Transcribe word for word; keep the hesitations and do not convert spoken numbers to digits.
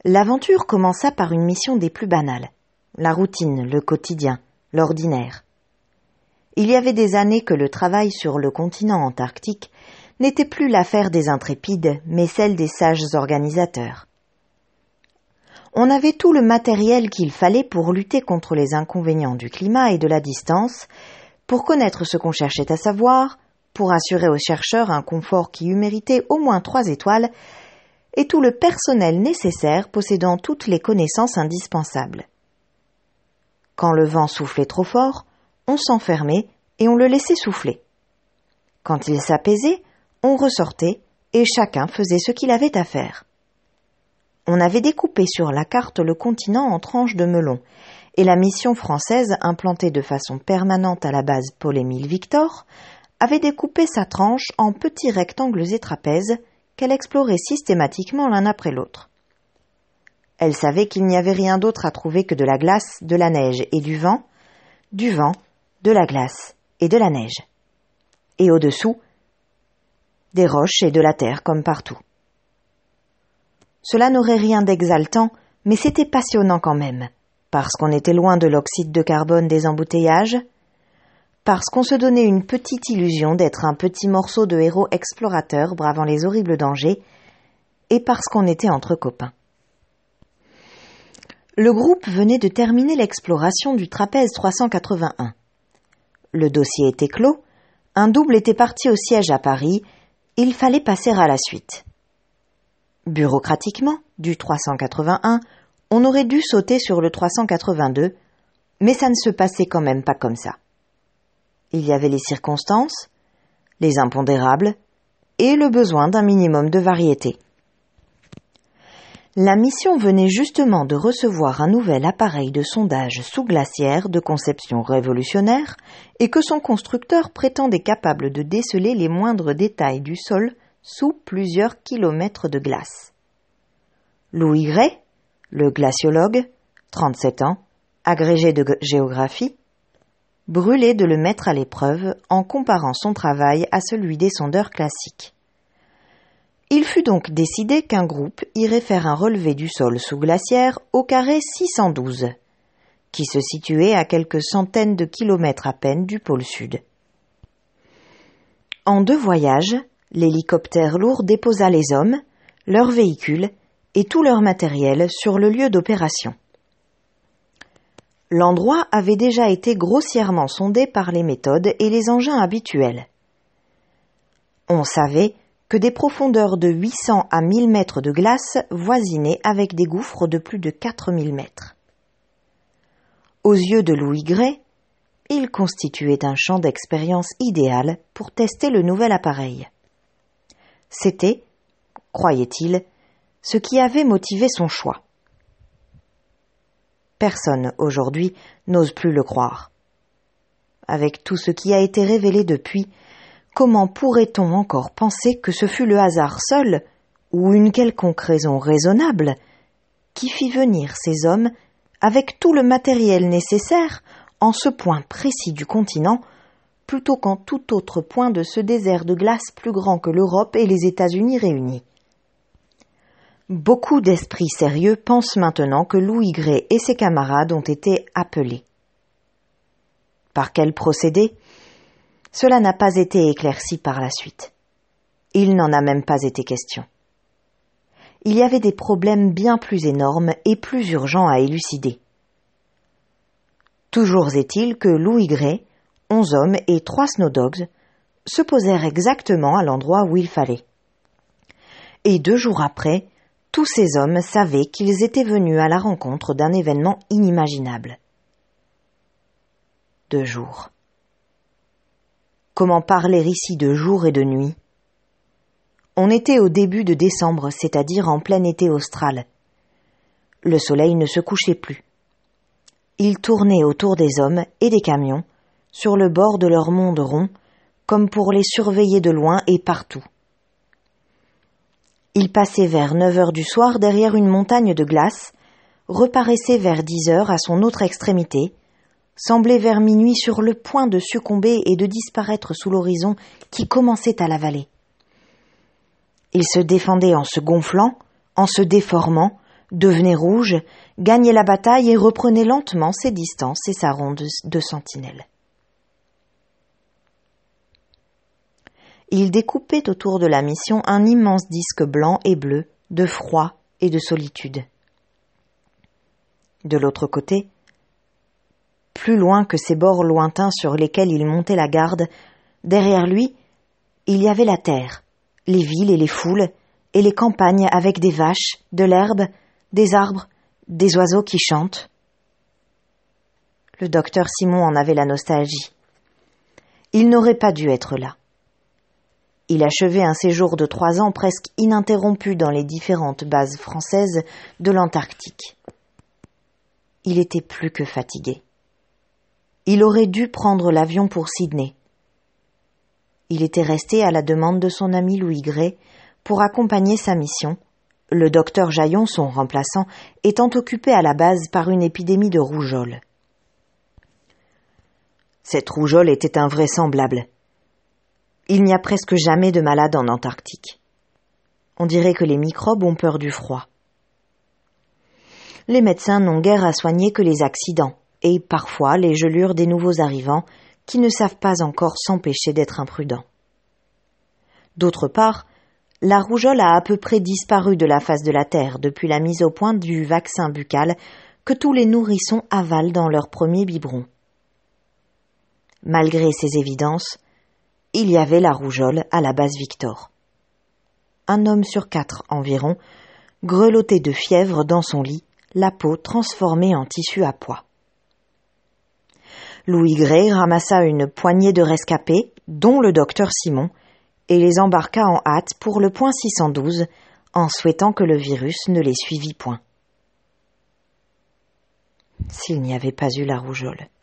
L'aventure commença par une mission des plus banales. La routine, le quotidien, l'ordinaire. Il y avait des années que le travail sur le continent antarctique n'était plus l'affaire des intrépides, mais celle des sages organisateurs. On avait tout le matériel qu'il fallait pour lutter contre les inconvénients du climat et de la distance, pour connaître ce qu'on cherchait à savoir, pour assurer aux chercheurs un confort qui eût mérité au moins trois étoiles, et tout le personnel nécessaire possédant toutes les connaissances indispensables. Quand le vent soufflait trop fort, on s'enfermait et on le laissait souffler. Quand il s'apaisait, on ressortait et chacun faisait ce qu'il avait à faire. On avait découpé sur la carte le continent en tranches de melon, et la mission française, implantée de façon permanente à la base Paul-Émile Victor, avait découpé sa tranche en petits rectangles et trapèzes qu'elle explorait systématiquement l'un après l'autre. Elle savait qu'il n'y avait rien d'autre à trouver que de la glace, de la neige et du vent, du vent, de la glace et de la neige. Et au-dessous, des roches et de la terre comme partout. Cela n'aurait rien d'exaltant, mais c'était passionnant quand même, parce qu'on était loin de l'oxyde de carbone des embouteillages, parce qu'on se donnait une petite illusion d'être un petit morceau de héros explorateur bravant les horribles dangers, et parce qu'on était entre copains. Le groupe venait de terminer l'exploration du trapèze trois cent quatre-vingt-un. Le dossier était clos, un double était parti au siège à Paris, il fallait passer à la suite. Bureaucratiquement, du trois cent quatre-vingt-un, on aurait dû sauter sur le trois cent quatre-vingt-deux, mais ça ne se passait quand même pas comme ça. Il y avait les circonstances, les impondérables et le besoin d'un minimum de variété. La mission venait justement de recevoir un nouvel appareil de sondage sous-glaciaire de conception révolutionnaire et que son constructeur prétendait capable de déceler les moindres détails du sol sous plusieurs kilomètres de glace. Louis Gray, le glaciologue, trente-sept ans, agrégé de géographie, brûlait de le mettre à l'épreuve en comparant son travail à celui des sondeurs classiques. Il fut donc décidé qu'un groupe irait faire un relevé du sol sous glaciaire au carré six cent douze, qui se situait à quelques centaines de kilomètres à peine du pôle sud. En deux voyages, l'hélicoptère lourd déposa les hommes, leurs véhicules et tout leur matériel sur le lieu d'opération. L'endroit avait déjà été grossièrement sondé par les méthodes et les engins habituels. On savait que des profondeurs de huit cents à mille mètres de glace voisinaient avec des gouffres de plus de quatre mille mètres. Aux yeux de Louis Gray, il constituait un champ d'expérience idéal pour tester le nouvel appareil. C'était, croyait-il, ce qui avait motivé son choix. Personne, aujourd'hui, n'ose plus le croire. Avec tout ce qui a été révélé depuis, comment pourrait-on encore penser que ce fut le hasard seul, ou une quelconque raison raisonnable, qui fit venir ces hommes, avec tout le matériel nécessaire, en ce point précis du continent, plutôt qu'en tout autre point de ce désert de glace plus grand que l'Europe et les États-Unis réunis. Beaucoup d'esprits sérieux pensent maintenant que Louis Gray et ses camarades ont été appelés. Par quel procédé ? Cela n'a pas été éclairci par la suite. Il n'en a même pas été question. Il y avait des problèmes bien plus énormes et plus urgents à élucider. Toujours est-il que Louis Gray, onze hommes et trois Snow Dogs se posèrent exactement à l'endroit où il fallait. Et deux jours après, tous ces hommes savaient qu'ils étaient venus à la rencontre d'un événement inimaginable. Deux jours. Comment parler ici de jour et de nuit ? On était au début de décembre, c'est-à-dire en plein été austral. Le soleil ne se couchait plus. Il tournait autour des hommes et des camions, sur le bord de leur monde rond, comme pour les surveiller de loin et partout. Il passait vers neuf heures du soir derrière une montagne de glace, reparaissait vers dix heures à son autre extrémité, semblait vers minuit sur le point de succomber et de disparaître sous l'horizon qui commençait à l'avaler. Il se défendait en se gonflant, en se déformant, devenait rouge, gagnait la bataille et reprenait lentement ses distances et sa ronde de sentinelle. Il découpait autour de la mission un immense disque blanc et bleu de froid et de solitude. De l'autre côté, plus loin que ces bords lointains sur lesquels il montait la garde, derrière lui, il y avait la terre, les villes et les foules, et les campagnes avec des vaches, de l'herbe, des arbres, des oiseaux qui chantent. Le docteur Simon en avait la nostalgie. Il n'aurait pas dû être là. Il achevait un séjour de trois ans presque ininterrompu dans les différentes bases françaises de l'Antarctique. Il était plus que fatigué. Il aurait dû prendre l'avion pour Sydney. Il était resté à la demande de son ami Louis Gray pour accompagner sa mission, le docteur Jaillon, son remplaçant, étant occupé à la base par une épidémie de rougeole. Cette rougeole était invraisemblable. Il n'y a presque jamais de malades en Antarctique. On dirait que les microbes ont peur du froid. Les médecins n'ont guère à soigner que les accidents, et parfois les gelures des nouveaux arrivants qui ne savent pas encore s'empêcher d'être imprudents. D'autre part, la rougeole a à peu près disparu de la face de la Terre depuis la mise au point du vaccin buccal que tous les nourrissons avalent dans leur premier biberon. Malgré ces évidences, il y avait la rougeole à la base Victor. Un homme sur quatre environ grelottait de fièvre dans son lit, la peau transformée en tissu à pois. Louis Gray ramassa une poignée de rescapés, dont le docteur Simon, et les embarqua en hâte pour le point six cent douze, en souhaitant que le virus ne les suivît point. S'il n'y avait pas eu la rougeole.